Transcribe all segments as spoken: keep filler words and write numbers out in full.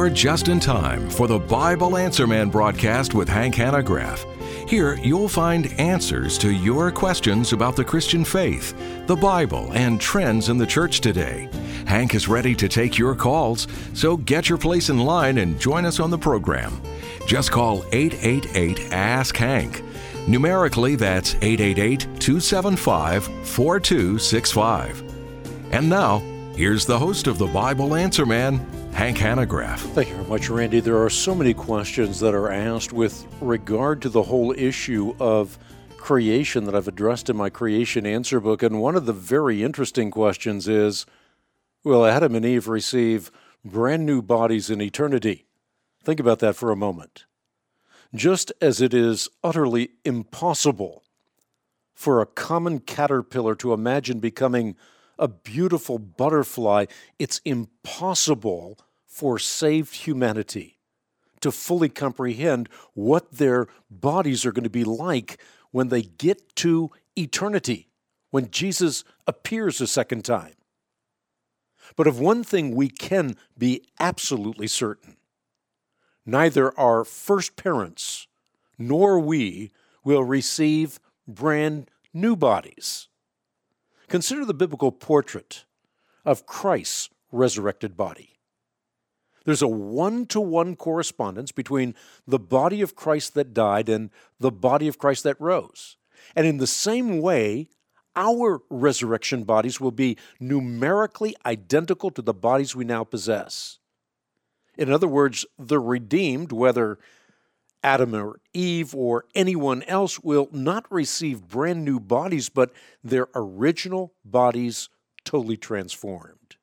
You're just in time for the Bible Answer Man broadcast with Hank Hanegraaff. Here, you'll find answers to your questions about the Christian faith, the Bible, and trends in the church today. Hank is ready to take your calls, so get your place in line and join us on the program. Just call eight eight eight, ask Hank. Numerically, that's eight eight eight, two seven five, four two six five. And now, here's the host of the Bible Answer Man, Hank Hanegraaff. Thank you very much, Randy. There are so many questions that are asked with regard to the whole issue of creation that I've addressed in my Creation Answer book. And one of the very interesting questions is, will Adam and Eve receive brand new bodies in eternity? Think about that for a moment. Just as it is utterly impossible for a common caterpillar to imagine becoming a beautiful butterfly, it's impossible for saved humanity to fully comprehend what their bodies are going to be like when they get to eternity, when Jesus appears a second time. But of one thing we can be absolutely certain: neither our first parents nor we will receive brand new bodies. Consider the biblical portrait of Christ's resurrected body. There's a one-to-one correspondence between the body of Christ that died and the body of Christ that rose. And in the same way, our resurrection bodies will be numerically identical to the bodies we now possess. In other words, the redeemed, whether Adam or Eve or anyone else, will not receive brand new bodies, but their original bodies totally transformed.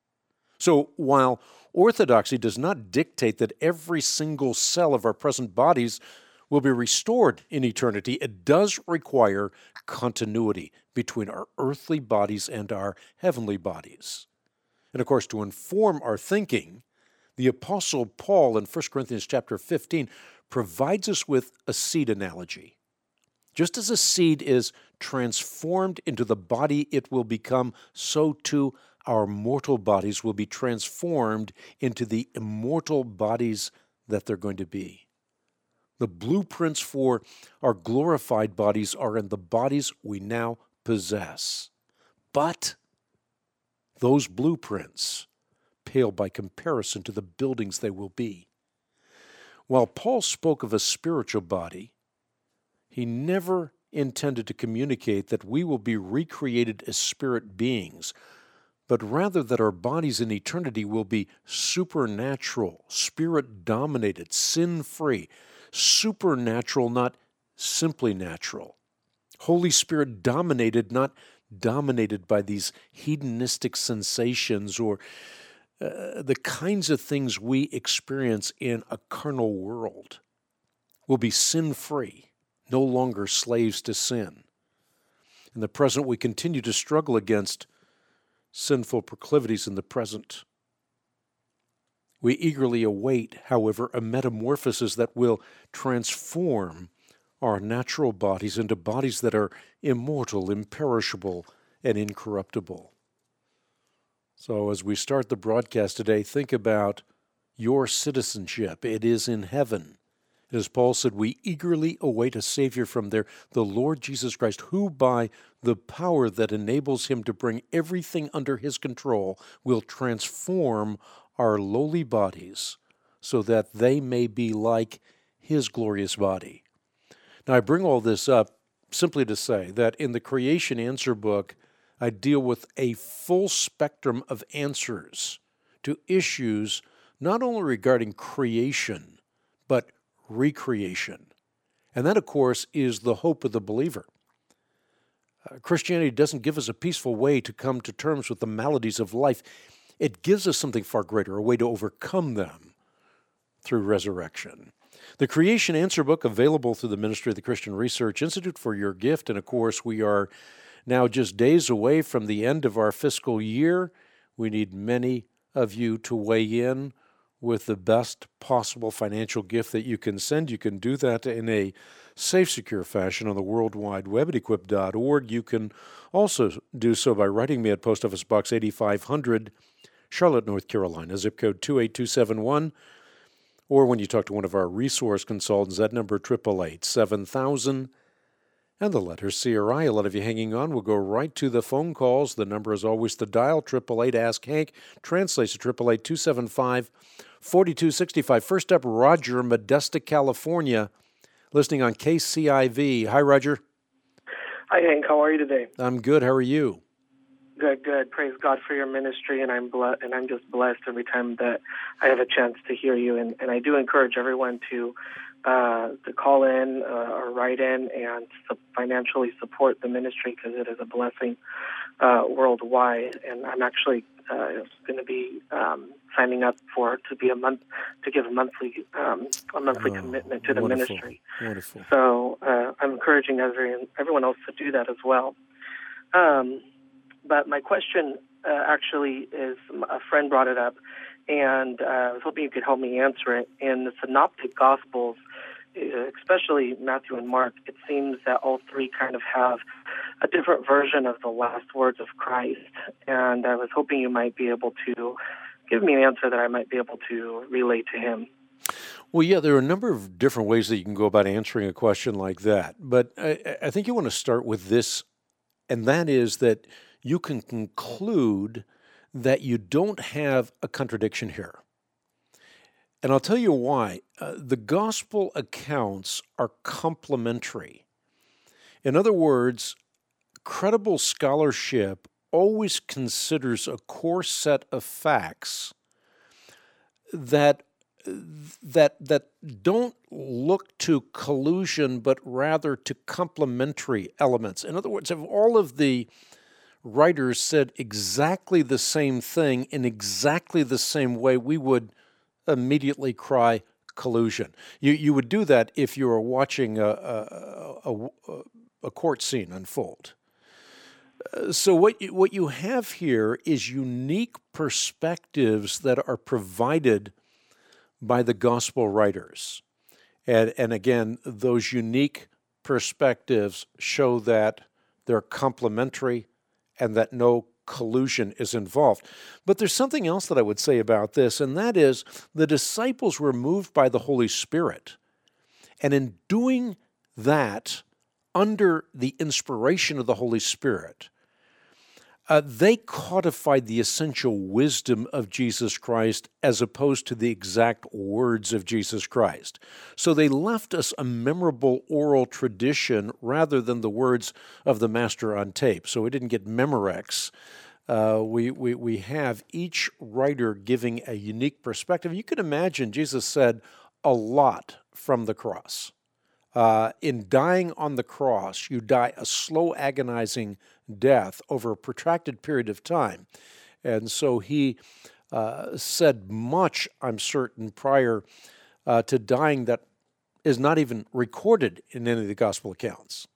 So while orthodoxy does not dictate that every single cell of our present bodies will be restored in eternity, it does require continuity between our earthly bodies and our heavenly bodies. And of course, to inform our thinking, the Apostle Paul in First Corinthians chapter fifteen provides us with a seed analogy. Just as a seed is transformed into the body it will become, so too our mortal bodies will be transformed into the immortal bodies that they're going to be. The blueprints for our glorified bodies are in the bodies we now possess. But those blueprints pale by comparison to the buildings they will be. While Paul spoke of a spiritual body, he never intended to communicate that we will be recreated as spirit beings, but rather that our bodies in eternity will be supernatural, spirit-dominated, sin-free, supernatural, not simply natural. Holy Spirit-dominated, not dominated by these hedonistic sensations or Uh, the kinds of things we experience in a carnal world. Will be sin-free, no longer slaves to sin. In the present, we continue to struggle against sinful proclivities in the present. We eagerly await, however, a metamorphosis that will transform our natural bodies into bodies that are immortal, imperishable, and incorruptible. So as we start the broadcast today, think about your citizenship. It is in heaven. As Paul said, we eagerly await a Savior from there, the Lord Jesus Christ, who by the power that enables him to bring everything under his control will transform our lowly bodies so that they may be like his glorious body. Now, I bring all this up simply to say that in the Creation Answer book, I deal with a full spectrum of answers to issues not only regarding creation, but recreation. And that, of course, is the hope of the believer. Uh, Christianity doesn't give us a peaceful way to come to terms with the maladies of life. It gives us something far greater, a way to overcome them through resurrection. The Creation Answer book, available through the Ministry of the Christian Research Institute for your gift. And, of course, we are now just days away from the end of our fiscal year. We need many of you to weigh in with the best possible financial gift that you can send. You can do that in a safe, secure fashion on the World Wide Web at equip dot org. You can also do so by writing me at Post Office Box eighty-five hundred, Charlotte, North Carolina, zip code two eight two seven one. Or when you talk to one of our resource consultants, that number, eight eight eight, seven thousand, and the letter C R I. A lot of you hanging on. We'll go right to the phone calls. The number is always the dial, eight eight eight, ask Hank. Translates to eight eight eight, two seven five, four two six five. First up, Roger, Modesto, California, listening on K C I V. Hi, Roger. Hi, Hank. How are you today? I'm good. How are you? Good, good. Praise God for your ministry, and I'm ble- and I'm just blessed every time that I have a chance to hear you. And, and I do encourage everyone to uh, to call in uh, or write in and su- financially support the ministry, because it is a blessing uh, worldwide. And I'm actually uh, going to be um, signing up for to be a month to give a monthly um, a monthly oh, commitment to the wonderful. ministry. Wonderful. So uh, I'm encouraging everyone everyone else to do that as well. Um, But my question uh, actually is, a friend brought it up, and uh, I was hoping you could help me answer it. In the Synoptic Gospels, especially Matthew and Mark, it seems that all three kind of have a different version of the last words of Christ. And I was hoping you might be able to give me an answer that I might be able to relay to him. Well, yeah, there are a number of different ways that you can go about answering a question like that. But I, I think you want to start with this, and that is that you can conclude that you don't have a contradiction here. And I'll tell you why. Uh, the gospel accounts are complementary. In other words, credible scholarship always considers a core set of facts that that that don't look to collusion, but rather to complementary elements. In other words, if all of the writers said exactly the same thing in exactly the same way, we would immediately cry collusion. You you would do that if you were watching a a, a, a court scene unfold. Uh, so what you, what you have here is unique perspectives that are provided by the gospel writers. And, and again, those unique perspectives show that they're complementary and that no collusion is involved. But there's something else that I would say about this, and that is the disciples were moved by the Holy Spirit. And in doing that, under the inspiration of the Holy Spirit, Uh, they codified the essential wisdom of Jesus Christ as opposed to the exact words of Jesus Christ. So they left us a memorable oral tradition rather than the words of the master on tape. So we didn't get Memorex. Uh, we, we, we have each writer giving a unique perspective. You can imagine Jesus said a lot from the cross. Uh, in dying on the cross, you die a slow, agonizing death over a protracted period of time. And so he uh, said much, I'm certain, prior uh, to dying that is not even recorded in any of the gospel accounts.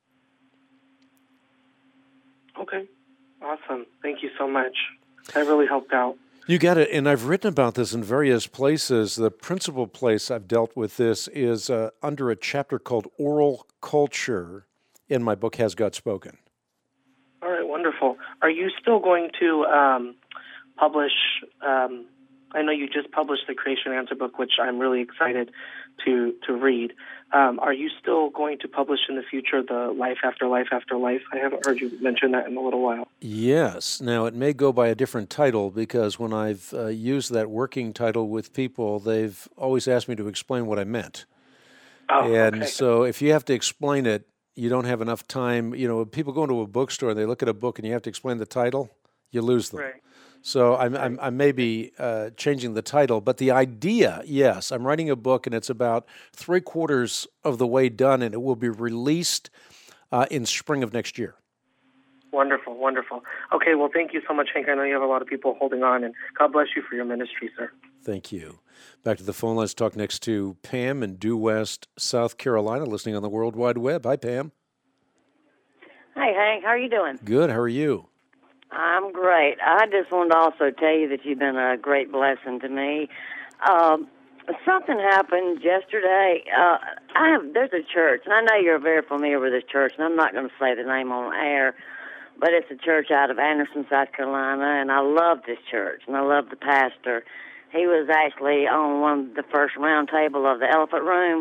Okay, awesome. Thank you so much. That really helped out. You got it, and I've written about this in various places. The principal place I've dealt with this is uh, under a chapter called Oral Culture in my book, Has God Spoken? All right, wonderful. Are you still going to um, publish, um, I know you just published the Creation Answer book, which I'm really excited to, to read. Um, are you still going to publish in the future the Life After Life After Life? I haven't heard you mention that in a little while. Yes. Now, it may go by a different title because when I've uh, used that working title with people, they've always asked me to explain what I meant. Oh, and okay. So if you have to explain it, you don't have enough time. You know, people go into a bookstore and they look at a book and you have to explain the title, you lose them. Right. So I'm, I'm, I may be uh, changing the title, but the idea, yes, I'm writing a book and it's about three quarters of the way done, and it will be released uh, in spring of next year. Wonderful, wonderful. Okay, well, thank you so much, Hank. I know you have a lot of people holding on, and God bless you for your ministry, sir. Thank you. Back to the phone. Let's talk next to Pam in Due West, South Carolina, listening on the World Wide Web. Hi, Pam. Hey, Hank. How are you doing? Good. How are you? I'm great. I just wanted to also tell you that you've been a great blessing to me. Um, something happened yesterday. Uh, I have there's a church, and I know you're very familiar with this church, and I'm not going to say the name on air, but it's a church out of Anderson, South Carolina, and I love this church, and I love the pastor. He was actually on one of the first round table of the Elephant Room,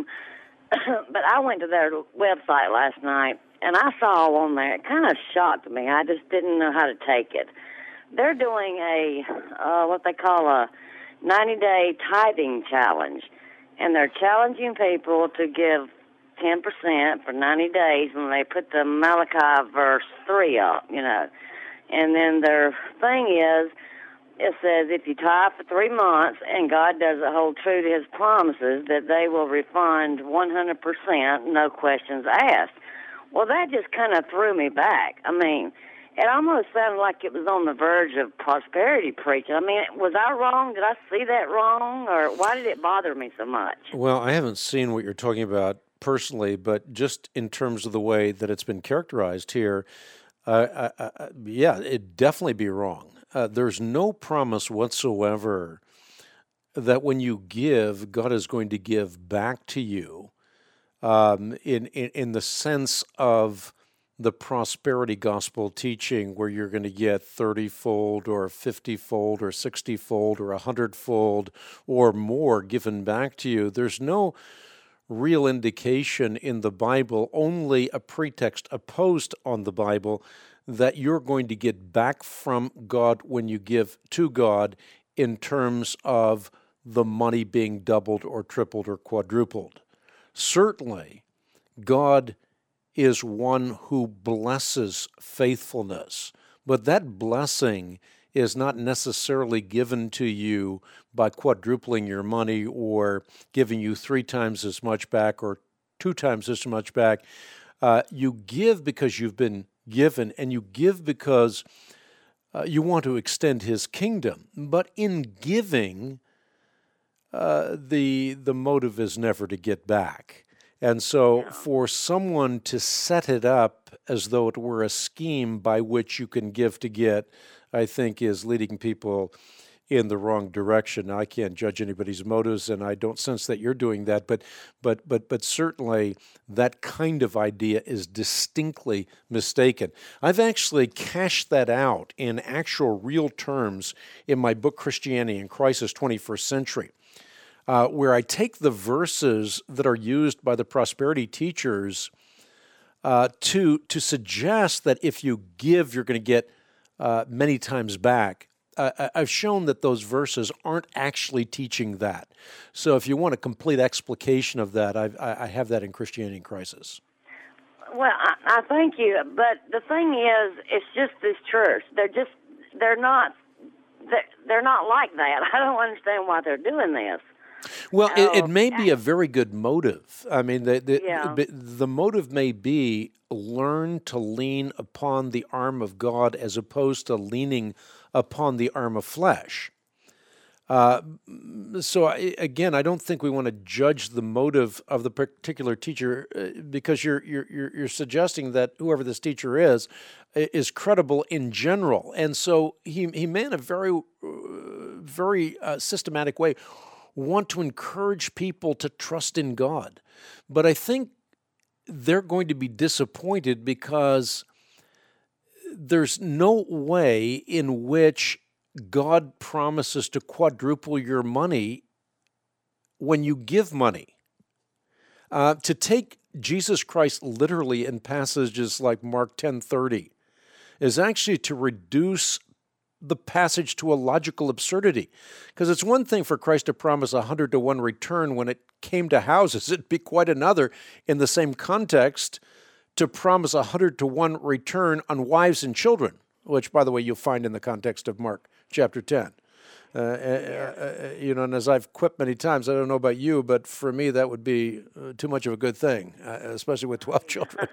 but I went to their website last night, and I saw on there, it kind of shocked me. I just didn't know how to take it. They're doing a, uh, what they call a ninety-day tithing challenge, and they're challenging people to give ten percent for ninety days when they put the Malachi verse three up, you know. And then their thing is, it says if you tithe for three months and God doesn't hold true to his promises, that they will refund one hundred percent, no questions asked. Well, that just kind of threw me back. I mean, it almost sounded like it was on the verge of prosperity preaching. I mean, was I wrong? Did I see that wrong? Or why did it bother me so much? Well, I haven't seen what you're talking about personally, but just in terms of the way that it's been characterized here, uh, I, I, yeah, it'd definitely be wrong. Uh, there's no promise whatsoever that when you give, God is going to give back to you um, in, in, in the sense of the prosperity gospel teaching where you're going to get thirty-fold or fifty-fold or sixty-fold or one hundred-fold or more given back to you. There's no real indication in the Bible, only a pretext opposed on the Bible, that you're going to get back from God when you give to God in terms of the money being doubled or tripled or quadrupled. Certainly, God is one who blesses faithfulness, but that blessing is not necessarily given to you by quadrupling your money or giving you three times as much back or two times as much back. Uh, you give because you've been given, and you give because uh, you want to extend his kingdom. But in giving, uh, the the motive is never to get back. And so for someone to set it up as though it were a scheme by which you can give to get, I think is leading people in the wrong direction. Now, I can't judge anybody's motives, and I don't sense that you're doing that, but but but but certainly that kind of idea is distinctly mistaken. I've actually cashed that out in actual real terms in my book, Christianity in Crisis, twenty-first Century. Uh, where I take the verses that are used by the prosperity teachers uh, to to suggest that if you give, you're going to get uh, many times back. Uh, I've shown that those verses aren't actually teaching that. So if you want a complete explication of that, I've, I have that in Christianity in Crisis. Well, I, I thank you, but the thing is, it's just this church. They're just, they're not, they're, they're not like that. I don't understand why they're doing this. Well, oh, it, it may be a very good motive. I mean, the the, yeah. the the motive may be learn to lean upon the arm of God as opposed to leaning upon the arm of flesh. Uh, so, I, again, I don't think we want to judge the motive of the particular teacher uh, because you're, you're you're you're suggesting that whoever this teacher is is credible in general, and so he he may in a very uh, very uh, systematic way want to encourage people to trust in God. But I think they're going to be disappointed because there's no way in which God promises to quadruple your money when you give money. Uh, to take Jesus Christ literally in passages like Mark ten thirty is actually to reduce the passage to a logical absurdity. Because it's one thing for Christ to promise a hundred to one return when it came to houses. It'd be quite another in the same context to promise a hundred to one return on wives and children, which, by the way, you'll find in the context of Mark chapter ten. Uh, uh, you know, and as I've quipped many times, I don't know about you, but for me, that would be uh, too much of a good thing, uh, especially with twelve children.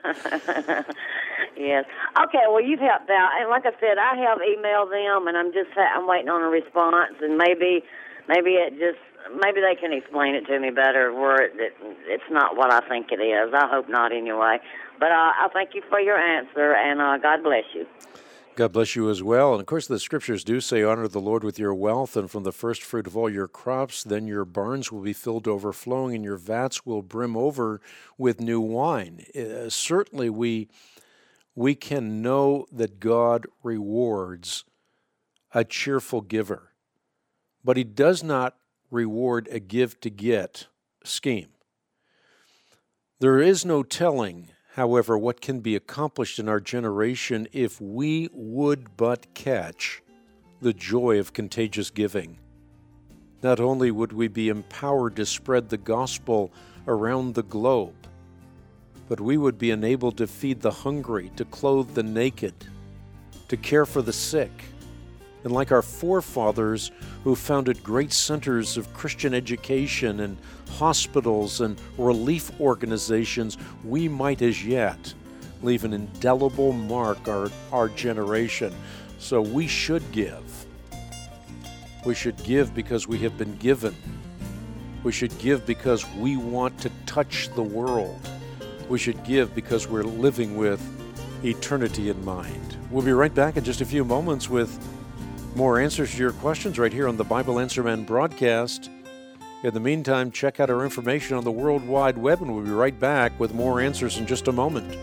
Yes. Okay. Well, you've helped out, and like I said, I have emailed them, and I'm just I'm waiting on a response, and maybe, maybe it just maybe they can explain it to me better, where it, it, it's not what I think it is. I hope not, anyway. But uh, I thank you for your answer, and uh, God bless you. God bless you as well. And of course, the scriptures do say, honor the Lord with your wealth, and from the first fruit of all your crops, then your barns will be filled to overflowing, and your vats will brim over with new wine. Uh, certainly, we we can know that God rewards a cheerful giver, but He does not reward a give-to-get scheme. There is no telling, however, what can be accomplished in our generation if we would but catch the joy of contagious giving. Not only would we be empowered to spread the gospel around the globe, but we would be enabled to feed the hungry, to clothe the naked, to care for the sick. And like our forefathers who founded great centers of Christian education and hospitals and relief organizations, we might as yet leave an indelible mark on our, our generation. So we should give. We should give because we have been given. We should give because we want to touch the world. We should give because we're living with eternity in mind. We'll be right back in just a few moments with more answers to your questions right here on the Bible Answer Man broadcast. In the meantime, check out our information on the World Wide Web, and we'll be right back with more answers in just a moment.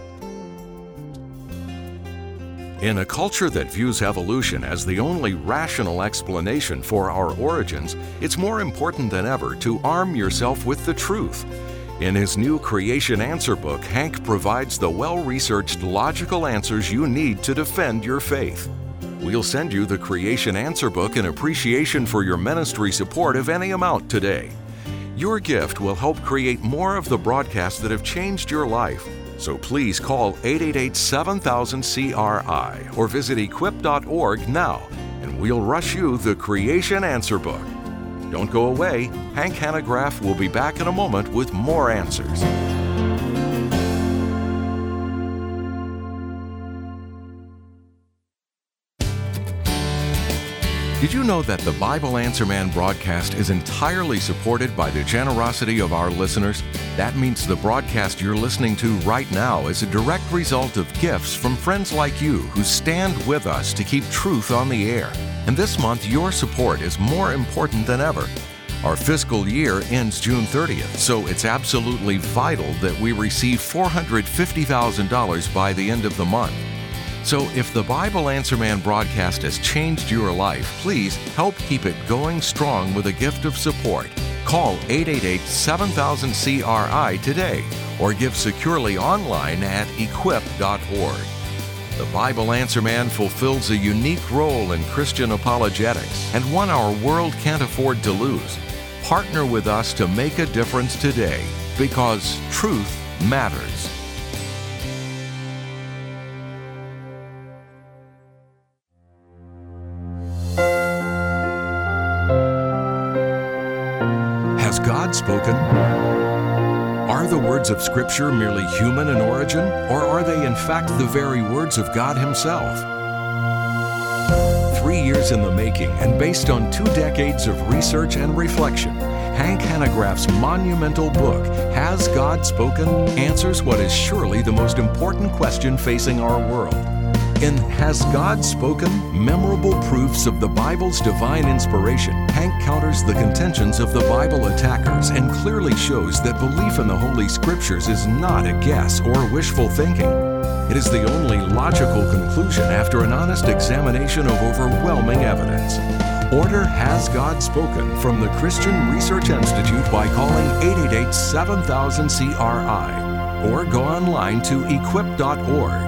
In a culture that views evolution as the only rational explanation for our origins, it's more important than ever to arm yourself with the truth. In his new Creation Answer book, Hank provides the well-researched logical answers you need to defend your faith. We'll send you the Creation Answer book in appreciation for your ministry support of any amount today. Your gift will help create more of the broadcasts that have changed your life. So please call eight eight eight, seven thousand, C R I or visit equip dot org now, and we'll rush you the Creation Answer book. Don't go away. Hank Hanegraaff will be back in a moment with more answers. Did you know that the Bible Answer Man broadcast is entirely supported by the generosity of our listeners? That means the broadcast you're listening to right now is a direct result of gifts from friends like you who stand with us to keep truth on the air. And this month, your support is more important than ever. Our fiscal year ends June thirtieth, so it's absolutely vital that we receive four hundred fifty thousand dollars by the end of the month. So if the Bible Answer Man broadcast has changed your life, please help keep it going strong with a gift of support. Call eight eight eight, seven thousand, C R I today or give securely online at equip dot org. The Bible Answer Man fulfills a unique role in Christian apologetics and one our world can't afford to lose. Partner with us to make a difference today, because truth matters. Has God spoken? Are the words of Scripture merely human in origin, or are they in fact the very words of God Himself? Three years in the making and based on two decades of research and reflection, Hank Hanegraaff's monumental book, Has God Spoken?, answers what is surely the most important question facing our world. In Has God Spoken? Memorable Proofs of the Bible's Divine Inspiration, Hank counters the contentions of the Bible attackers and clearly shows that belief in the Holy Scriptures is not a guess or wishful thinking. It is the only logical conclusion after an honest examination of overwhelming evidence. Order Has God Spoken from the Christian Research Institute by calling eight eight eight, seven thousand, C R I or go online to equip dot org.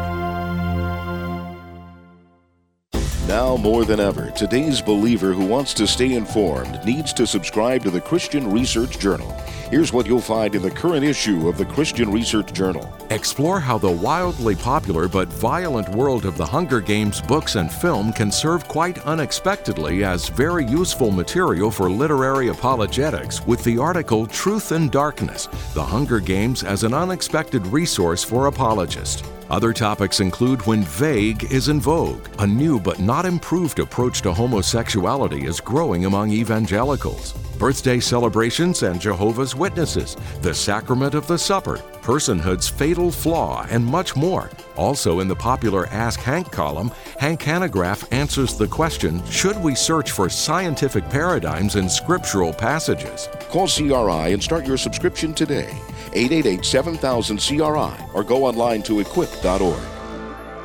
Now more than ever, today's believer who wants to stay informed needs to subscribe to the Christian Research Journal. Here's what you'll find in the current issue of the Christian Research Journal. Explore how the wildly popular but violent world of the Hunger Games books and film can serve quite unexpectedly as very useful material for literary apologetics with the article Truth and Darkness, The Hunger Games as an Unexpected Resource for Apologists. Other topics include When Vague is in Vogue. A new but not improved approach to homosexuality is growing among evangelicals. Birthday celebrations and Jehovah's Witnesses, the Sacrament of the Supper, personhood's fatal flaw, and much more. Also in the popular Ask Hank column, Hank Hanegraaff answers the question, should we search for scientific paradigms in scriptural passages? Call C R I and start your subscription today. eight eight eight, seven thousand, C R I or go online to equip dot org.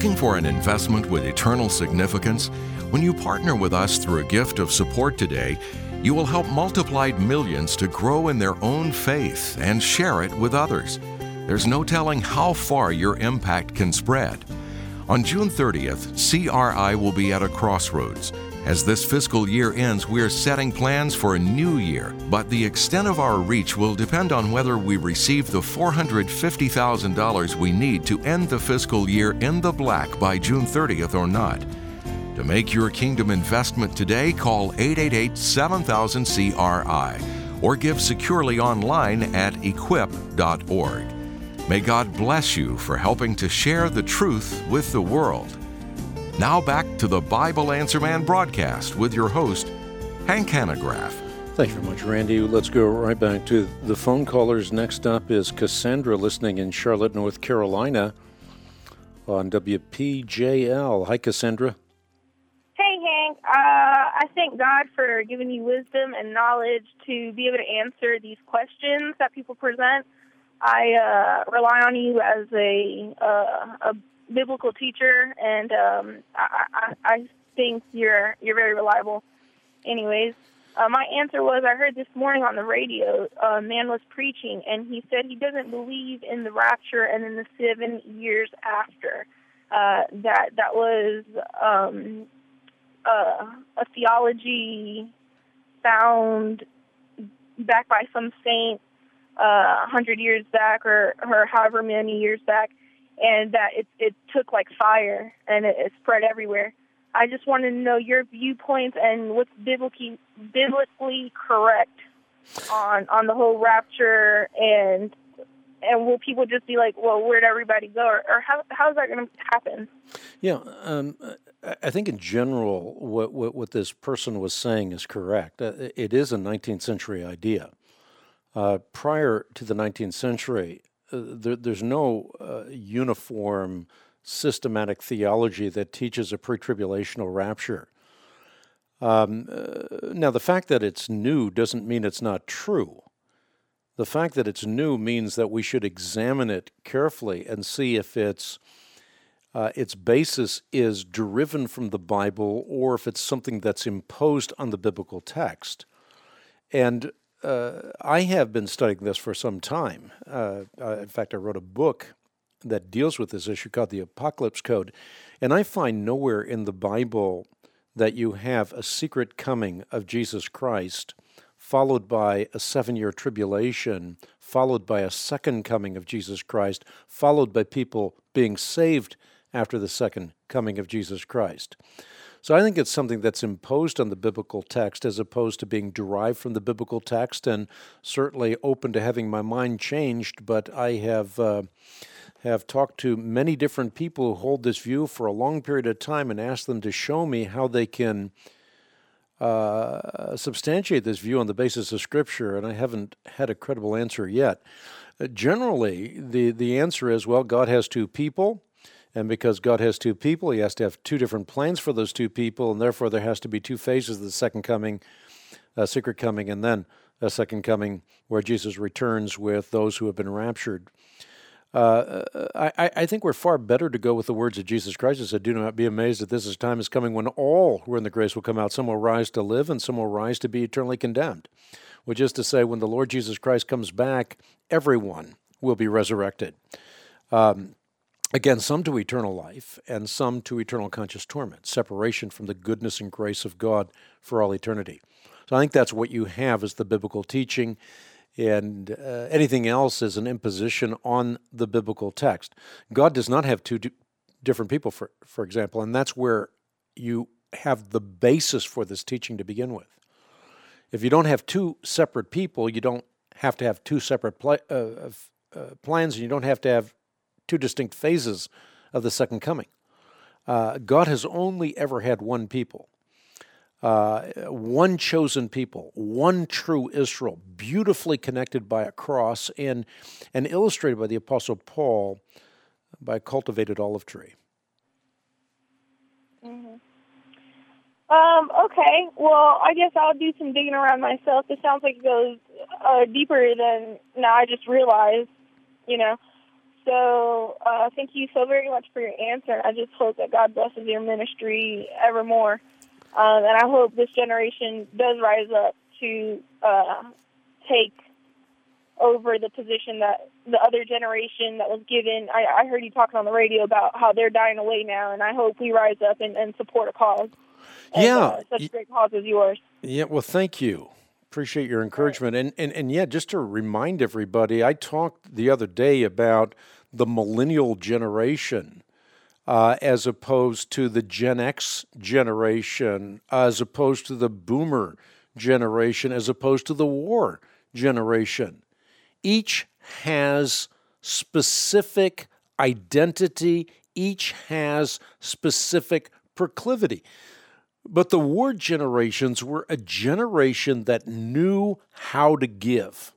Looking for an investment with eternal significance? When you partner with us through a gift of support today, you will help multiplied millions to grow in their own faith and share it with others. There's no telling how far your impact can spread. On June thirtieth, C R I will be at a crossroads. As this fiscal year ends, we are setting plans for a new year, but the extent of our reach will depend on whether we receive the four hundred fifty thousand dollars we need to end the fiscal year in the black by June thirtieth or not. To make your kingdom investment today, call eight eight eight, seven thousand, C R I or give securely online at equip dot org. May God bless you for helping to share the truth with the world. Now back to the Bible Answer Man broadcast with your host, Hank Hanegraaff. Thank you very much, Randy. Let's go right back to the phone callers. Next up is Cassandra, listening in Charlotte, North Carolina on W P J L. Hi, Cassandra. Hey, Hank. Uh, I thank God for giving you wisdom and knowledge to be able to answer these questions that people present. I uh, rely on you as a, uh, a biblical teacher, and um, I, I, I think you're you're very reliable. Anyways, uh, my answer was, I heard this morning on the radio, a man was preaching, and he said he doesn't believe in the rapture and in the seven years after. Uh, that that was um, uh, a theology found back by some saint uh, a hundred years back, or, or however many years back, and that it, it took like fire and it, it spread everywhere. I just wanted to know your viewpoints and what's biblically biblically correct on on the whole rapture, and and will people just be like, well, where'd everybody go, or, or how how is that going to happen? Yeah, um, I think in general what, what what this person was saying is correct. Uh, it is a nineteenth century idea. Uh, prior to the nineteenth century, uh, there, there's no uh, uniform systematic theology that teaches a pre-tribulational rapture. Um, uh, now, the fact that it's new doesn't mean it's not true. The fact that it's new means that we should examine it carefully and see if it's uh, its basis is deriven from the Bible or if it's something that's imposed on the biblical text. And uh, I have been studying this for some time. Uh, uh, in fact, I wrote a book that deals with this issue called the Apocalypse Code. And I find nowhere in the Bible that you have a secret coming of Jesus Christ followed by a seven-year tribulation, followed by a second coming of Jesus Christ, followed by people being saved after the second coming of Jesus Christ. So I think it's something that's imposed on the biblical text as opposed to being derived from the biblical text, and certainly open to having my mind changed, but I have uh, have talked to many different people who hold this view for a long period of time and asked them to show me how they can uh, substantiate this view on the basis of Scripture, and I haven't had a credible answer yet. Uh, generally, the, the answer is, well, God has two people, and because God has two people, he has to have two different plans for those two people, and therefore there has to be two phases of the second coming, a secret coming, and then a second coming where Jesus returns with those who have been raptured. Uh, I, I think we're far better to go with the words of Jesus Christ, who said, "Do not be amazed that this is time is coming when all who are in the grace will come out. Some will rise to live, and some will rise to be eternally condemned." Which is to say, when the Lord Jesus Christ comes back, everyone will be resurrected. Um, again, some to eternal life, and some to eternal conscious torment, separation from the goodness and grace of God for all eternity. So I think that's what you have as the biblical teaching. And uh, anything else is an imposition on the biblical text. God does not have two d- different people, for, for example, and that's where you have the basis for this teaching to begin with. If you don't have two separate people, you don't have to have two separate pla- uh, uh, plans, and you don't have to have two distinct phases of the second coming. Uh, God has only ever had one people. Uh, one chosen people, one true Israel, beautifully connected by a cross and and illustrated by the Apostle Paul by a cultivated olive tree. Mm-hmm. Um, okay, well, I guess I'll do some digging around myself. It sounds like it goes uh, deeper than now I just realized, you know. So uh, thank you so very much for your answer. I just hope that God blesses your ministry evermore. Um, and I hope this generation does rise up to uh, take over the position that the other generation that was given. I, I heard you talking on the radio about how they're dying away now, and I hope we rise up and, and support a cause. As, Yeah. Uh, such a great cause as yours. Yeah, well, thank you. Appreciate your encouragement. And, and, and yeah, just to remind everybody, I talked the other day about the millennial generation uh, as opposed to the Gen X generation, as opposed to the boomer generation, as opposed to the war generation. Each has specific identity. Each has specific proclivity. But the war generations were a generation that knew how to give.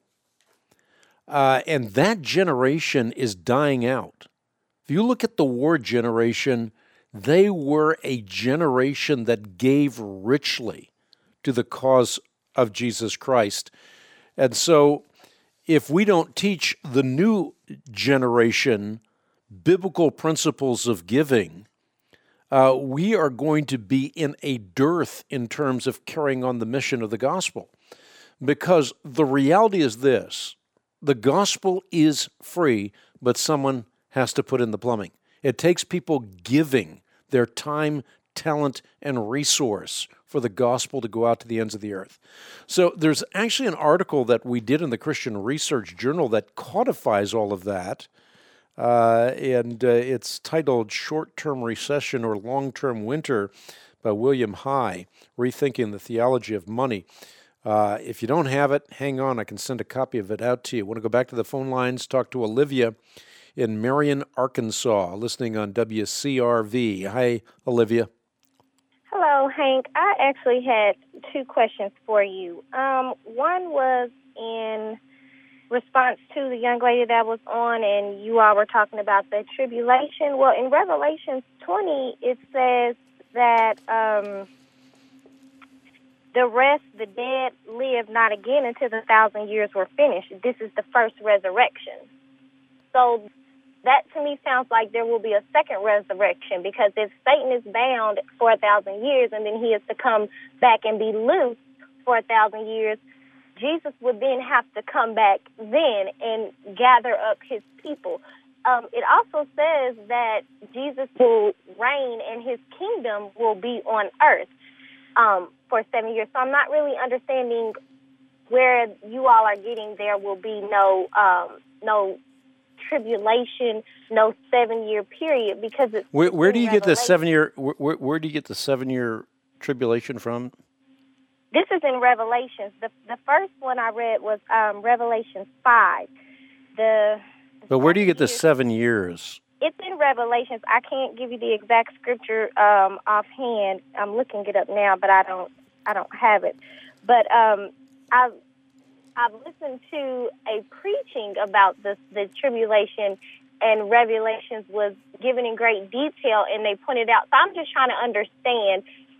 Uh, and that generation is dying out. If you look at the war generation, they were a generation that gave richly to the cause of Jesus Christ. And so if we don't teach the new generation biblical principles of giving, Uh, we are going to be in a dearth in terms of carrying on the mission of the gospel. Because the reality is this: the gospel is free, but someone has to put in the plumbing. It takes people giving their time, talent, and resource for the gospel to go out to the ends of the earth. So there's actually an article that we did in the Christian Research Journal that codifies all of that. Uh, and uh, it's titled Short-Term Recession or Long-Term Winter by William High, Rethinking the Theology of Money. Uh, if you don't have it, hang on. I can send a copy of it out to you. Want to go back to the phone lines, talk to Olivia in Marion, Arkansas, listening on W C R V. Hi, Olivia. Hello, Hank. I actually had two questions for you. Um, one was in response to the young lady that was on, and you all were talking about the tribulation. Well, in Revelation twenty, it says that um, the rest, the dead, live not again until the thousand years were finished. This is the first resurrection. So that to me sounds like there will be a second resurrection, because if Satan is bound for a thousand years and then he is to come back and be loose for a thousand years, Jesus would then have to come back then and gather up his people. Um, it also says that Jesus will reign and his kingdom will be on earth um, for seven years. So I'm not really understanding where you all are getting there will be no um, no tribulation, no seven-year period, because it's Where, where do you get the Revelation. seven-year? Where, where do you get the seven-year tribulation from? This is in Revelations. The the first one I read was um, Revelation five. The, the But where do you get the years- seven years? It's in Revelations. I can't give you the exact scripture um, offhand. I'm looking it up now, but I don't I don't have it. But um, I've I've listened to a preaching about this the tribulation, and Revelations was given in great detail, and they pointed out. So I'm just trying to understand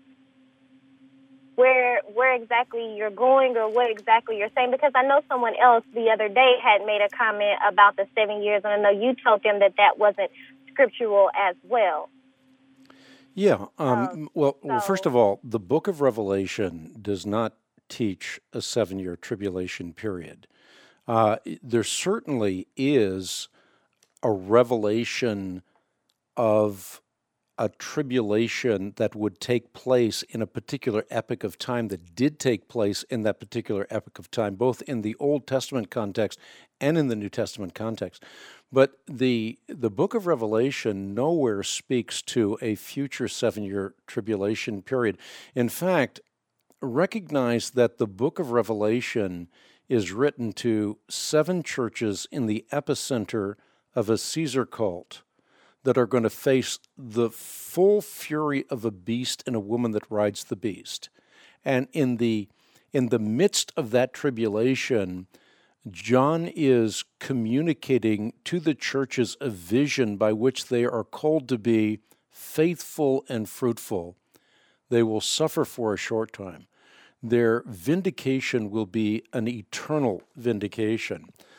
where where exactly you're going or what exactly you're saying, because I know someone else the other day had made a comment about the seven years, and I know you told them that that wasn't scriptural as well. Yeah. Um, Um, well, well, so- first of all, the book of Revelation does not teach a seven-year tribulation period. Uh, there certainly is a revelation of a tribulation that would take place in a particular epoch of time that did take place in that particular epoch of time, both in the Old Testament context and in the New Testament context. But the the book of Revelation nowhere speaks to a future seven-year tribulation period. In fact, recognize that the book of Revelation is written to seven churches in the epicenter of a Caesar cult that are going to face the full fury of a beast and a woman that rides the beast. And in the in the midst of that tribulation, John is communicating to the churches a vision by which they are called to be faithful and fruitful. They will suffer for a short time. Their vindication will be an eternal vindication.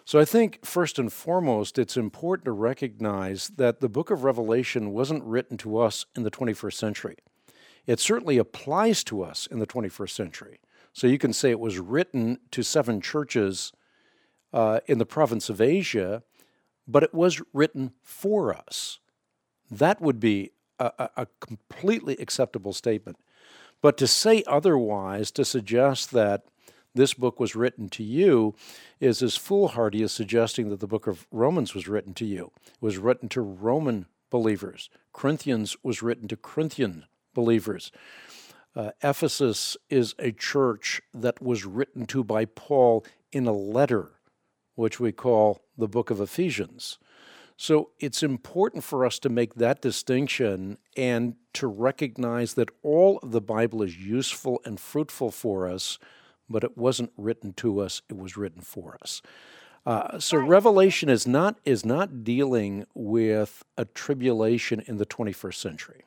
So I think, first and foremost, it's important to recognize that the book of Revelation wasn't written to us in the twenty-first century. It certainly applies to us in the twenty-first century. So you can say it was written to seven churches uh, in the province of Asia, but it was written for us. That would be a, a, a completely acceptable statement. But to say otherwise, to suggest that this book was written to you, is as foolhardy as suggesting that the book of Romans was written to you. It was written to Roman believers. Corinthians was written to Corinthian believers. Uh, Ephesus is a church that was written to by Paul in a letter, which we call the book of Ephesians. So it's important for us to make that distinction and to recognize that all of the Bible is useful and fruitful for us, but it wasn't written to us, it was written for us. Uh, so Revelation is not is not dealing with a tribulation in the twenty-first century.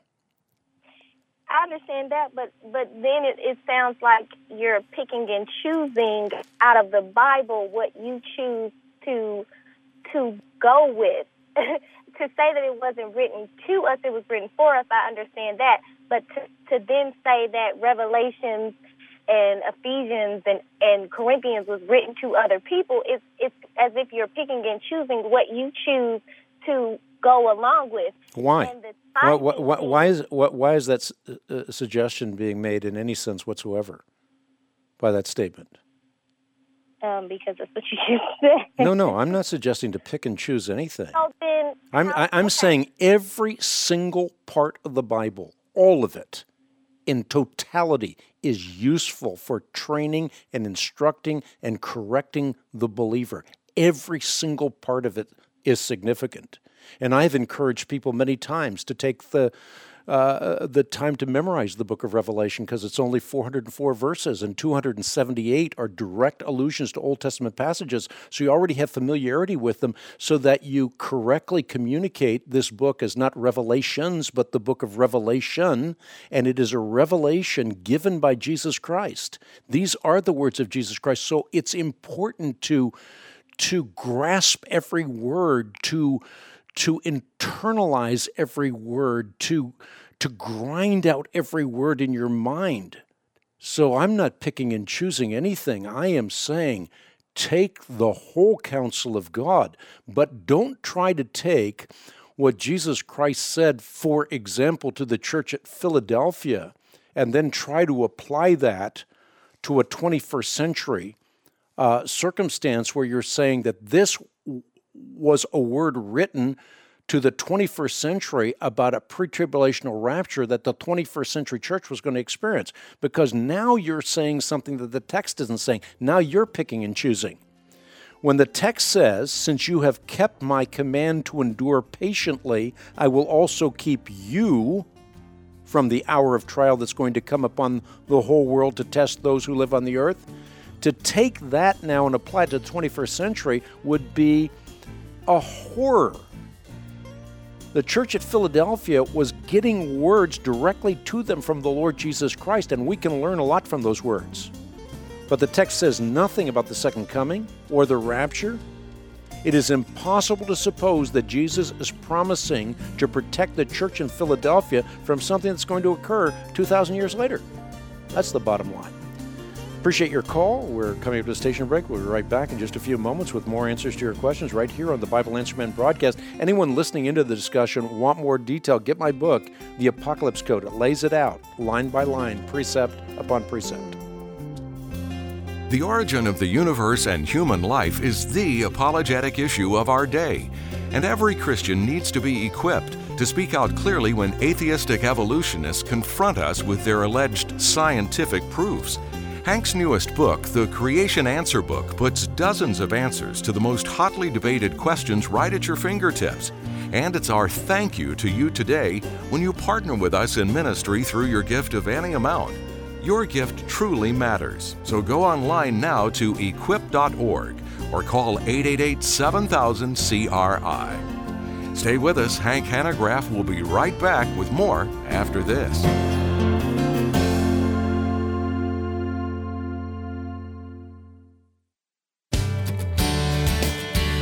I understand that, but but then it, it sounds like you're picking and choosing out of the Bible what you choose to to go with. To say that it wasn't written to us, it was written for us, I understand that. But to, to then say that Revelations and Ephesians and, and Corinthians was written to other people, it's, it's as if you're picking and choosing what you choose to go along with. Why? Why, why, why, is, why is that uh, suggestion being made in any sense whatsoever by that statement? Um, because that's what you said. No, no, I'm not suggesting to pick and choose anything. Oh, then, I'm, I, I'm okay. saying every single part of the Bible, all of it, in totality, is useful for training and instructing and correcting the believer. Every single part of it is significant. And I've encouraged people many times to take the uh, the time to memorize the book of Revelation, because it's only four hundred four verses, and two hundred seventy-eight are direct allusions to Old Testament passages. So you already have familiarity with them, so that you correctly communicate this book as not Revelations, but the book of Revelation, and it is a revelation given by Jesus Christ. These are the words of Jesus Christ. So it's important to to grasp every word, to to internalize every word, to, to grind out every word in your mind. So I'm not picking and choosing anything. I am saying take the whole counsel of God, but don't try to take what Jesus Christ said, for example, to the church at Philadelphia, and then try to apply that to a twenty-first century uh, circumstance where you're saying that this was a word written to the twenty-first century about a pre-tribulational rapture that the twenty-first century church was going to experience. Because now you're saying something that the text isn't saying. Now you're picking and choosing. When the text says, since you have kept my command to endure patiently, I will also keep you from the hour of trial that's going to come upon the whole world to test those who live on the earth. To take that now and apply it to the twenty-first century would be a horror. The church at Philadelphia was getting words directly to them from the Lord Jesus Christ, and we can learn a lot from those words. But the text says nothing about the second coming or the rapture. It is impossible to suppose that Jesus is promising to protect the church in Philadelphia from something that's going to occur two thousand years later. That's the bottom line. Appreciate your call. We're coming up to a station break. We'll be right back in just a few moments with more answers to your questions right here on the Bible Answer Man broadcast. Anyone listening into the discussion, want more detail, get my book, The Apocalypse Code. It lays it out, line by line, precept upon precept. The origin of the universe and human life is the apologetic issue of our day, and every Christian needs to be equipped to speak out clearly when atheistic evolutionists confront us with their alleged scientific proofs. Hank's newest book, The Creation Answer Book, puts dozens of answers to the most hotly debated questions right at your fingertips. And it's our thank you to you today when you partner with us in ministry through your gift of any amount. Your gift truly matters. So go online now to equip dot org or call eight eight eight, seven thousand, C R I. Stay with us. Hank Hanegraaff will be right back with more after this.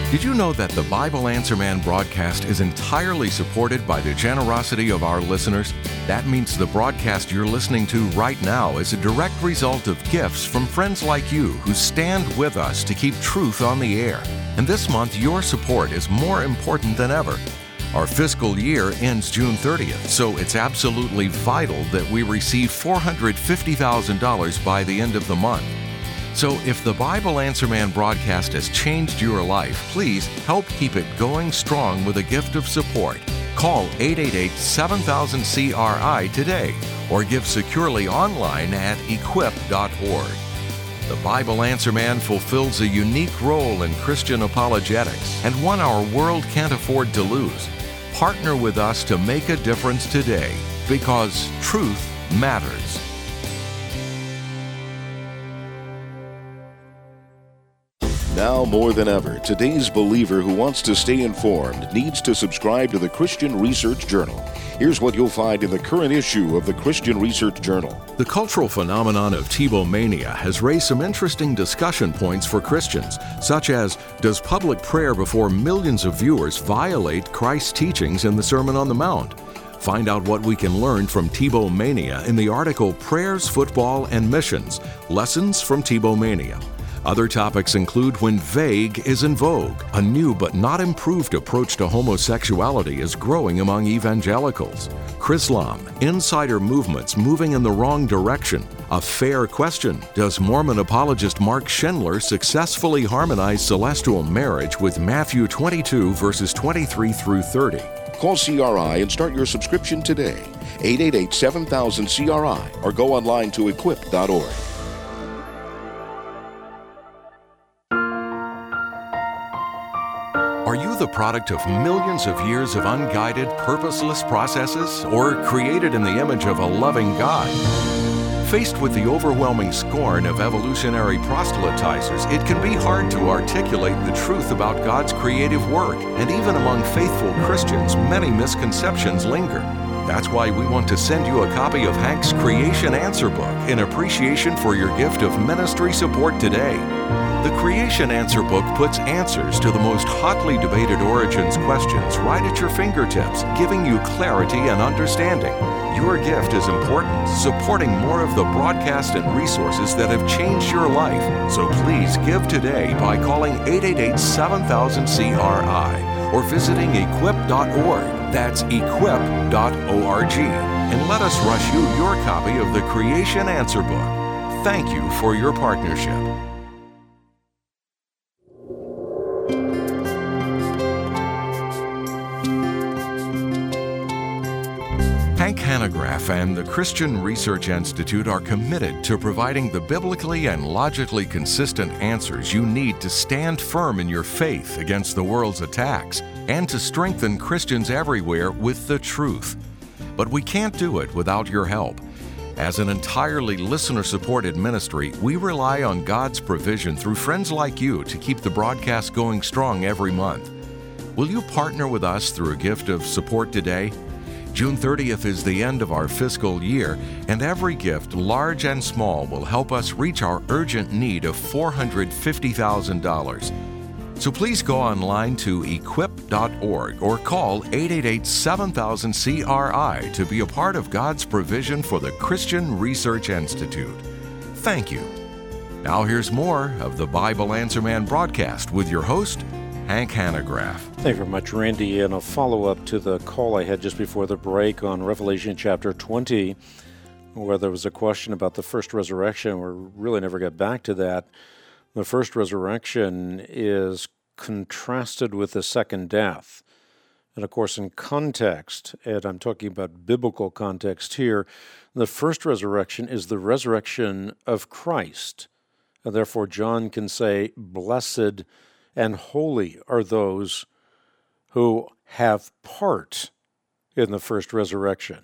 Did you know that the Bible Answer Man broadcast is entirely supported by the generosity of our listeners? That means the broadcast you're listening to right now is a direct result of gifts from friends like you who stand with us to keep truth on the air. And this month, your support is more important than ever. Our fiscal year ends June thirtieth, so it's absolutely vital that we receive four hundred fifty thousand dollars by the end of the month. So if the Bible Answer Man broadcast has changed your life, please help keep it going strong with a gift of support. Call eight eight eight, seven thousand, C R I today or give securely online at equip dot org. The Bible Answer Man fulfills a unique role in Christian apologetics and one our world can't afford to lose. Partner with us to make a difference today because truth matters. Now more than ever, today's believer who wants to stay informed needs to subscribe to the Christian Research Journal. Here's what you'll find in the current issue of the Christian Research Journal. The cultural phenomenon of Tebow-mania has raised some interesting discussion points for Christians, such as, does public prayer before millions of viewers violate Christ's teachings in the Sermon on the Mount? Find out what we can learn from Tebow-mania in the article Prayers, Football, and Missions, Lessons from Tebow-mania. Other topics include when vague is in vogue. A new but not improved approach to homosexuality is growing among evangelicals. Chrislam, insider movements moving in the wrong direction. A fair question, does Mormon apologist Mark Schindler successfully harmonize celestial marriage with Matthew twenty-two, verses twenty-three through thirty? Call C R I and start your subscription today. eight eight eight, seven thousand, C R I or go online to equip dot org. Are you the product of millions of years of unguided, purposeless processes, or created in the image of a loving God? Faced with the overwhelming scorn of evolutionary proselytizers, it can be hard to articulate the truth about God's creative work, and even among faithful Christians, many misconceptions linger. That's why we want to send you a copy of Hank's Creation Answer Book in appreciation for your gift of ministry support today. The Creation Answer Book puts answers to the most hotly debated origins questions right at your fingertips, giving you clarity and understanding. Your gift is important, supporting more of the broadcast and resources that have changed your life. So please give today by calling eight eight eight, seven thousand, C R I or visiting equip dot org. That's equip dot org. And let us rush you your copy of the Creation Answer Book. Thank you for your partnership. Hank Hanegraaff and the Christian Research Institute are committed to providing the biblically and logically consistent answers you need to stand firm in your faith against the world's attacks and to strengthen Christians everywhere with the truth. But we can't do it without your help. As an entirely listener-supported ministry, we rely on God's provision through friends like you to keep the broadcast going strong every month. Will you partner with us through a gift of support today? June thirtieth is the end of our fiscal year, and every gift, large and small, will help us reach our urgent need of four hundred fifty thousand dollars. So please go online to equip dot org or call eight eight eight, seven thousand, C R I to be a part of God's provision for the Christian Research Institute. Thank you. Now here's more of the Bible Answer Man broadcast with your host, Hank Hanegraaff. Thank you very much, Randy. And a follow-up to the call I had just before the break on Revelation chapter twenty, where there was a question about the first resurrection. We really never got back to that. The first resurrection is contrasted with the second death. And of course, in context, and I'm talking about biblical context here, the first resurrection is the resurrection of Christ. And therefore, John can say, blessed and holy are those who have part in the first resurrection.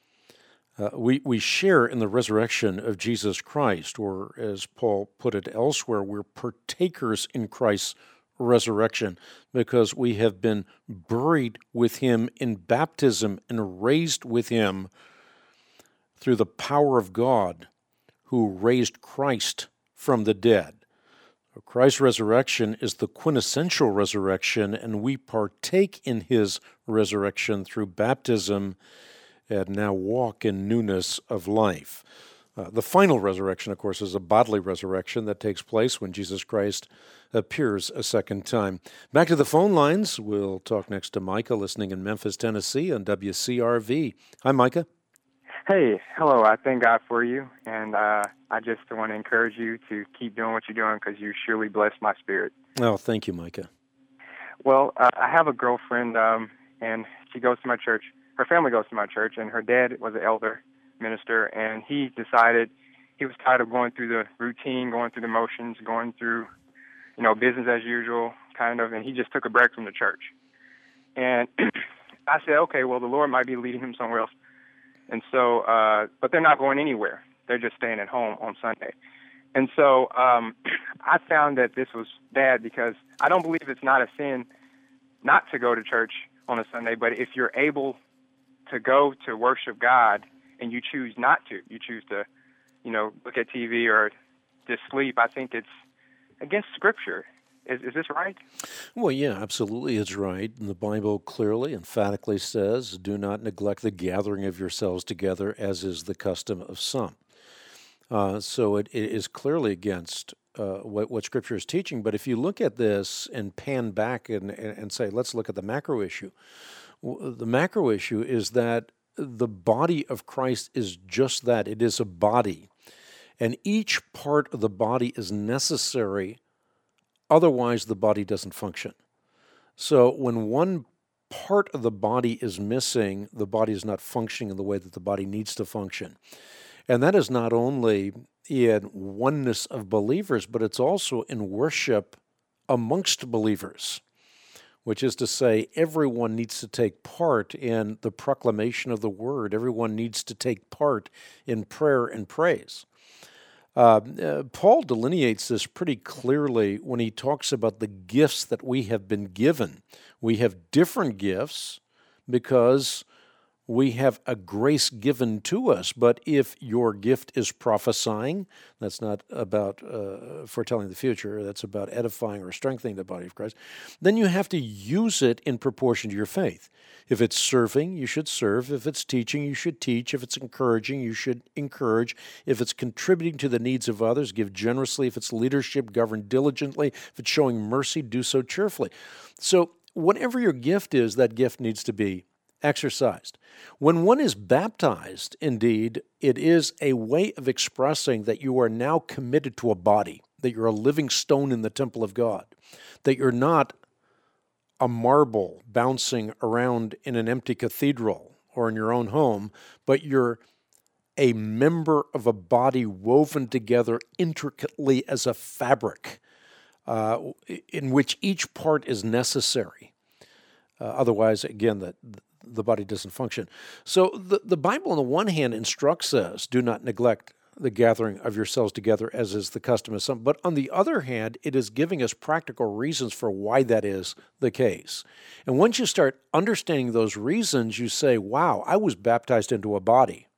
Uh, we, we share in the resurrection of Jesus Christ, or as Paul put it elsewhere, we're partakers in Christ's resurrection because we have been buried with him in baptism and raised with him through the power of God who raised Christ from the dead. Christ's resurrection is the quintessential resurrection, and we partake in his resurrection through baptism and now walk in newness of life. Uh, the final resurrection, of course, is a bodily resurrection that takes place when Jesus Christ appears a second time. Back to the phone lines. We'll talk next to Micah, listening in Memphis, Tennessee on W C R V. Hi, Micah. Hey, hello. I thank God for you, and uh, I just want to encourage you to keep doing what you're doing because you surely bless my spirit. Oh, thank you, Micah. Well, uh, I have a girlfriend, um, and she goes to my church. Her family goes to my church, and her dad was an elder minister, and he decided he was tired of going through the routine, going through the motions, going through, you know, business as usual, kind of, and he just took a break from the church. And I said, okay, well, the Lord might be leading him somewhere else. And so, uh, but they're not going anywhere. They're just staying at home on Sunday. And so um, I found that this was bad because I don't believe it's not a sin not to go to church on a Sunday, but if you're able to go to worship God and you choose not to, you choose to, you know, look at T V or just sleep, I think it's against Scripture. Is, is this right? Well, yeah, absolutely it's right. And the Bible clearly, emphatically says, do not neglect the gathering of yourselves together, as is the custom of some. Uh, so it, it is clearly against uh, what, what Scripture is teaching. But if you look at this and pan back and, and say, let's look at the macro issue, the macro issue is that the body of Christ is just that. It is a body. And each part of the body is necessary. Otherwise, the body doesn't function. So when one part of the body is missing, the body is not functioning in the way that the body needs to function. And that is not only in oneness of believers, but it's also in worship amongst believers, which is to say everyone needs to take part in the proclamation of the word. Everyone needs to take part in prayer and praise. Uh, uh, Paul delineates this pretty clearly when he talks about the gifts that we have been given. We have different gifts because we have a grace given to us. But if your gift is prophesying, that's not about uh, foretelling the future, that's about edifying or strengthening the body of Christ, then you have to use it in proportion to your faith. If it's serving, you should serve. If it's teaching, you should teach. If it's encouraging, you should encourage. If it's contributing to the needs of others, give generously. If it's leadership, govern diligently. If it's showing mercy, do so cheerfully. So whatever your gift is, that gift needs to be exercised. When one is baptized, indeed, it is a way of expressing that you are now committed to a body, that you're a living stone in the temple of God, that you're not a marble bouncing around in an empty cathedral or in your own home, but you're a member of a body woven together intricately as a fabric uh, in which each part is necessary. Uh, otherwise, again, the, the body doesn't function. So the, the Bible, on the one hand, instructs us, do not neglect the gathering of yourselves together, as is the custom of some. But on the other hand, it is giving us practical reasons for why that is the case. And once you start understanding those reasons, you say, wow, I was baptized into a body,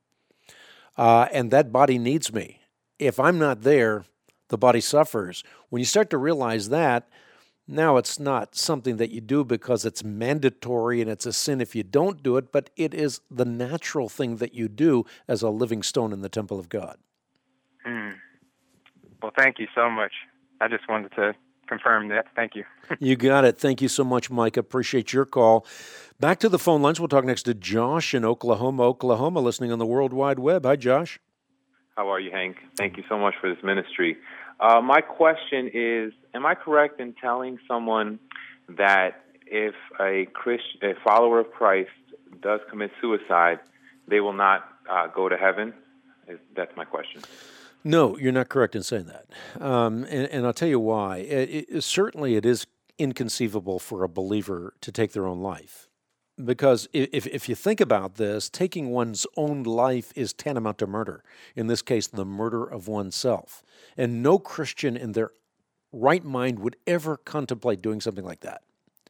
uh, and that body needs me. If I'm not there, the body suffers. When you start to realize that, now it's not something that you do because it's mandatory and it's a sin if you don't do it, but it is the natural thing that you do as a living stone in the temple of God. Mm. Well, thank you so much. I just wanted to confirm that. Thank you. You got it. Thank you so much, Mike. Appreciate your call. Back to the phone lines. We'll talk next to Josh in Oklahoma, Oklahoma, listening on the World Wide Web. Hi, Josh. How are you, Hank? Thank you so much for this ministry. Uh, my question is, am I correct in telling someone that if a Christ, a follower of Christ does commit suicide, they will not uh, go to heaven? That's my question. No, you're not correct in saying that. Um, and, and I'll tell you why. It, it, certainly it is inconceivable for a believer to take their own life. Because if if you think about this, taking one's own life is tantamount to murder. In this case, the murder of oneself. And no Christian in their right mind would ever contemplate doing something like that.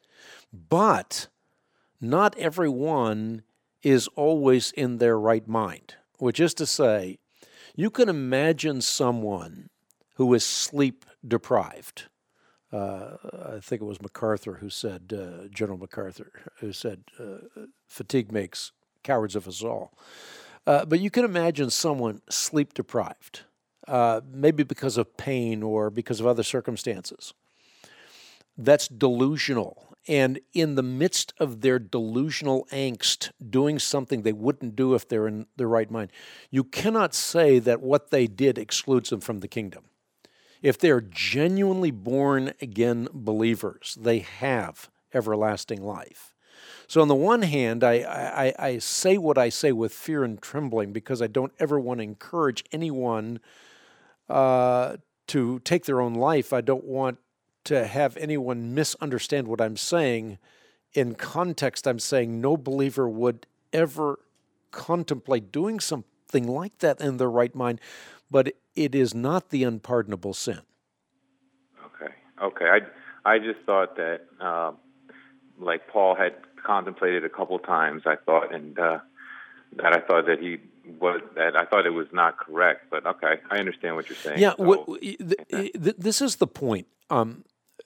But not everyone is always in their right mind, which is to say, you can imagine someone who is sleep deprived. Uh, I think it was MacArthur who said, uh, General MacArthur, who said, uh, fatigue makes cowards of us all. Uh, but you can imagine someone sleep deprived, uh, maybe because of pain or because of other circumstances. That's delusional. And in the midst of their delusional angst, doing something they wouldn't do if they're in their right mind, you cannot say that what they did excludes them from the kingdom. If they're genuinely born-again believers, they have everlasting life. So on the one hand, I, I, I say what I say with fear and trembling because I don't ever want to encourage anyone uh, to take their own life. I don't want to have anyone misunderstand what I'm saying. In context, I'm saying no believer would ever contemplate doing something like that in their right mind, but it is not the unpardonable sin. Okay. Okay. I, I just thought that, uh, like Paul had contemplated a couple times, I thought, and uh, that I thought that he was, that I thought it was not correct, but okay, I understand what you're saying. Yeah, so, what, th- th- this is the point. Um,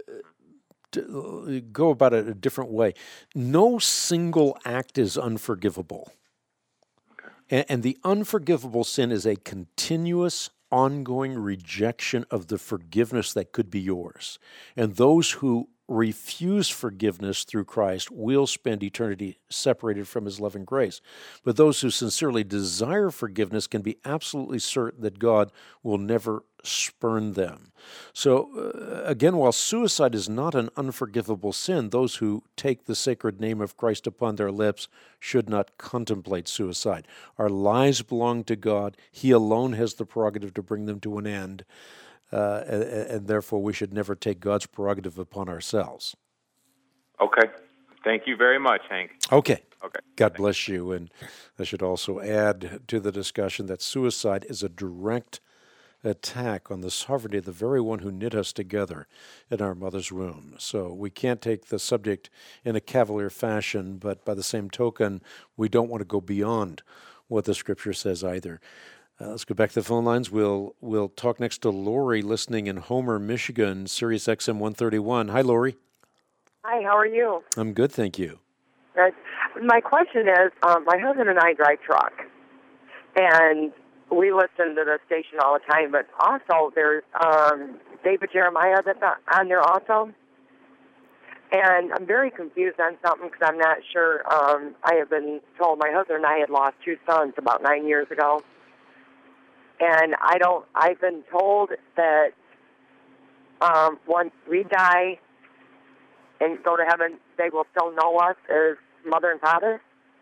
to go about it a different way. No single act is unforgivable. Okay. And, and the unforgivable sin is a continuous, ongoing rejection of the forgiveness that could be yours. And those who refuse forgiveness through Christ will spend eternity separated from his loving grace. But those who sincerely desire forgiveness can be absolutely certain that God will never spurn them. So uh, again, while suicide is not an unforgivable sin, those who take the sacred name of Christ upon their lips should not contemplate suicide. Our lives belong to God. He alone has the prerogative to bring them to an end. Uh, and, and therefore, we should never take God's prerogative upon ourselves. Okay. Thank you very much, Hank. Okay. Okay. God Thanks. bless you. And I should also add to the discussion that suicide is a direct attack on the sovereignty of the very one who knit us together in our mother's womb. So we can't take the subject in a cavalier fashion, but by the same token, we don't want to go beyond what the Scripture says either. Uh, let's go back to the phone lines. We'll we'll talk next to Lori, listening in Homer, Michigan, Sirius X M one thirty-one. Hi, Lori. Hi, how are you? I'm good, thank you. Good. My question is, um, my husband and I drive truck, and we listen to the station all the time, but also there's um, David Jeremiah that's on there also. And I'm very confused on something because I'm not sure. Um, I have been told my husband and I had lost two sons about nine years ago. And I don't, I've been told that um, once we die and go to heaven, they will still know us as mother and father.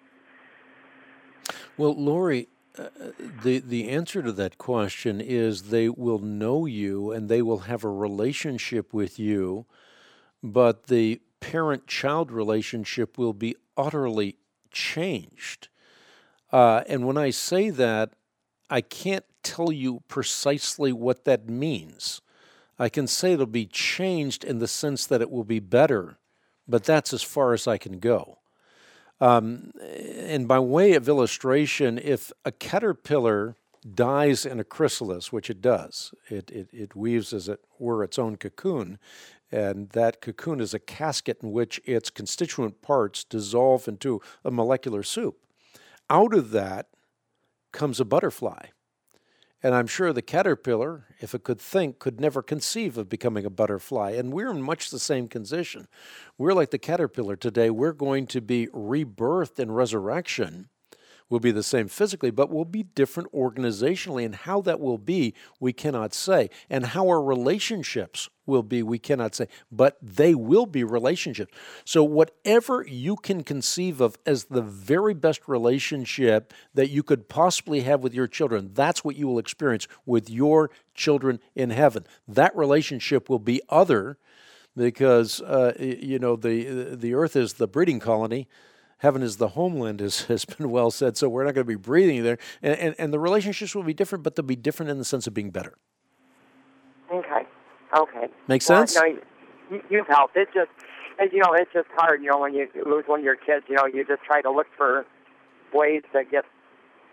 Well, Lori, uh, the, the answer to that question is they will know you and they will have a relationship with you, but the parent-child relationship will be utterly changed. Uh, and when I say that, I can't tell you precisely what that means. I can say it'll be changed in the sense that it will be better, but that's as far as I can go. Um, and by way of illustration, if a caterpillar dies in a chrysalis, which it does, it, it, it weaves, as it were, its own cocoon, and that cocoon is a casket in which its constituent parts dissolve into a molecular soup. Out of that comes a butterfly. And I'm sure the caterpillar, if it could think, could never conceive of becoming a butterfly. And we're in much the same condition. We're like the caterpillar today. We're going to be rebirthed in resurrection. We'll be the same physically, but we'll be different organizationally. And how that will be, we cannot say. And how our relationships will be, we cannot say. But they will be relationships. So whatever you can conceive of as the very best relationship that you could possibly have with your children, that's what you will experience with your children in heaven. That relationship will be other because, uh, you know, the the earth is the breeding colony. Heaven is the homeland, as has been well said, so we're not going to be breathing there. And, and, and the relationships will be different, but they'll be different in the sense of being better. Okay. Okay. Make well, sense? No, you, you've helped. It's just, as you know, it's just hard, you know, when you lose one of your kids, you know, you just try to look for ways to get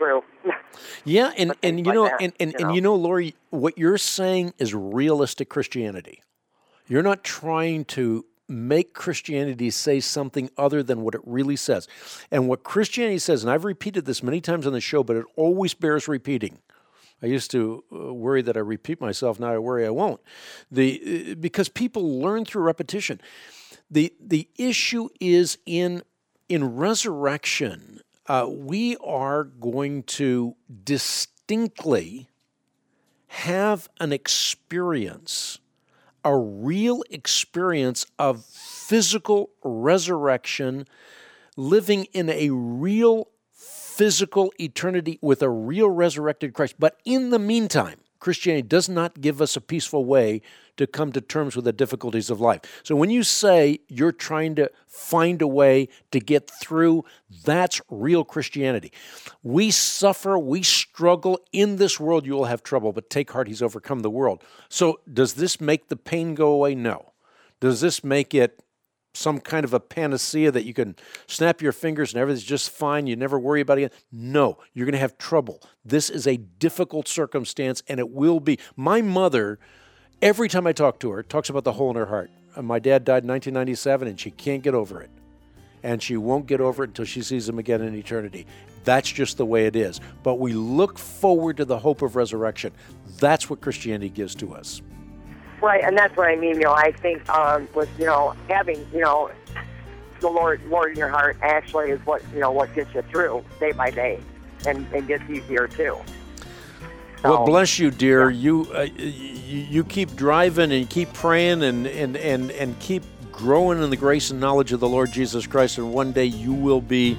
true. Yeah, and, and you like know, that, and, and, you and know. you know, Lori, what you're saying is realistic Christianity. You're not trying to make Christianity say something other than what it really says. And what Christianity says, and I've repeated this many times on the show, but it always bears repeating. I used to uh, worry that I repeat myself. Now I worry I won't. The uh, because people learn through repetition. The the issue is in in resurrection. Uh, we are going to distinctly have an experience, a real experience of physical resurrection, living in a real physical eternity with a real resurrected Christ. But in the meantime, Christianity does not give us a peaceful way to come to terms with the difficulties of life. So when you say you're trying to find a way to get through, that's real Christianity. We suffer, we struggle. In this world you will have trouble, but take heart, he's overcome the world. So does this make the pain go away? No. Does this make it some kind of a panacea that you can snap your fingers and everything's just fine, you never worry about it? No, you're going to have trouble. This is a difficult circumstance, and it will be. My mother, every time I talk to her, talks about the hole in her heart. My dad died in nineteen ninety-seven, and she can't get over it. And she won't get over it until she sees him again in eternity. That's just the way it is. But we look forward to the hope of resurrection. That's what Christianity gives to us. Right, and that's what I mean. You know, I think um, with you know having you know the Lord Lord in your heart actually is what you know what gets you through day by day, and, and gets easier too. So, well, bless you, dear. Yeah. You, uh, you you keep driving and keep praying and and and and keep growing in the grace and knowledge of the Lord Jesus Christ, and one day you will be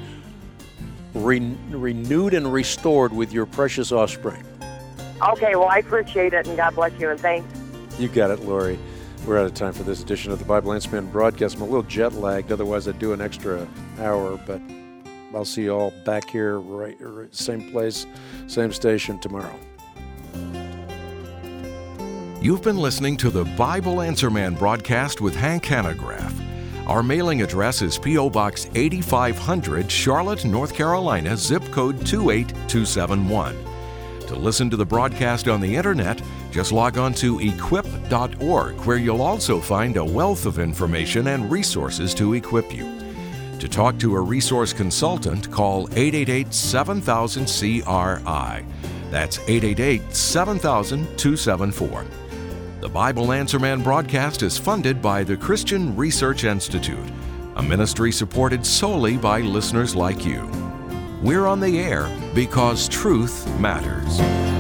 re- renewed and restored with your precious offspring. Okay, well, I appreciate it, and God bless you, and thanks. You got it, Lori. We're out of time for this edition of the Bible Answer Man broadcast. I'm a little jet lagged, otherwise I'd do an extra hour, but I'll see you all back here, right, same place, same station tomorrow. You've been listening to the Bible Answer Man broadcast with Hank Hanegraaff. Our mailing address is P O Box eighty-five hundred, Charlotte, North Carolina, zip code two eight two seven one. To listen to the broadcast on the internet, just log on to equip dot org, where you'll also find a wealth of information and resources to equip you. To talk to a resource consultant, call eight eight eight, seven thousand, C R I. That's eight eight eight, seven thousand, two seven four. The Bible Answer Man broadcast is funded by the Christian Research Institute, a ministry supported solely by listeners like you. We're on the air because truth matters.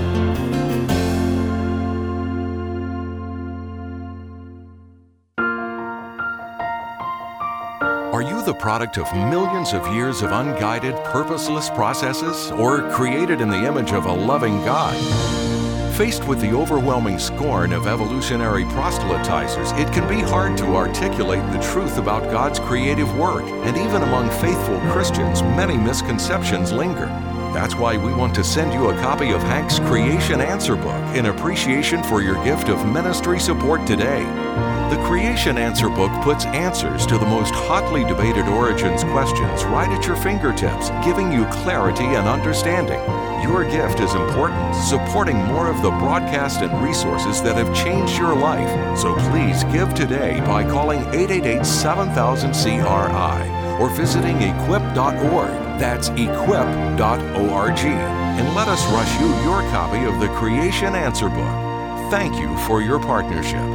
Are you the product of millions of years of unguided, purposeless processes, or created in the image of a loving God? Faced with the overwhelming scorn of evolutionary proselytizers, it can be hard to articulate the truth about God's creative work, and even among faithful Christians, many misconceptions linger. That's why we want to send you a copy of Hank's Creation Answer Book in appreciation for your gift of ministry support today. The Creation Answer Book puts answers to the most hotly debated origins questions right at your fingertips, giving you clarity and understanding. Your gift is important, supporting more of the broadcast and resources that have changed your life. So please give today by calling eight eight eight, seven thousand, C R I or visiting equip dot org. That's equip dot org. And let us rush you your copy of the Creation Answer Book. Thank you for your partnership.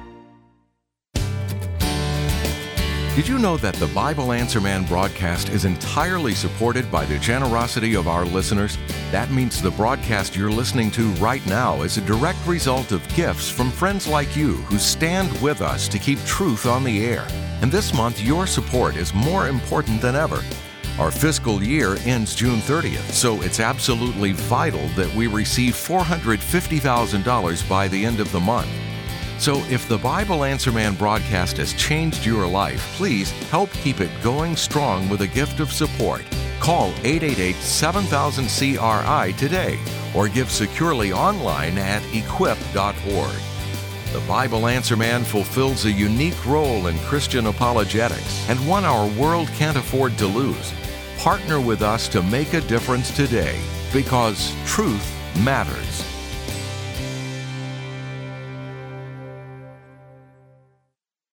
Did you know that the Bible Answer Man broadcast is entirely supported by the generosity of our listeners? That means the broadcast you're listening to right now is a direct result of gifts from friends like you who stand with us to keep truth on the air. And this month, your support is more important than ever. Our fiscal year ends June thirtieth, so it's absolutely vital that we receive four hundred fifty thousand dollars by the end of the month. So if the Bible Answer Man broadcast has changed your life, please help keep it going strong with a gift of support. Call eight eight eight, seven thousand, C R I today or give securely online at equip dot org. The Bible Answer Man fulfills a unique role in Christian apologetics and one our world can't afford to lose. Partner with us to make a difference today. because truth matters.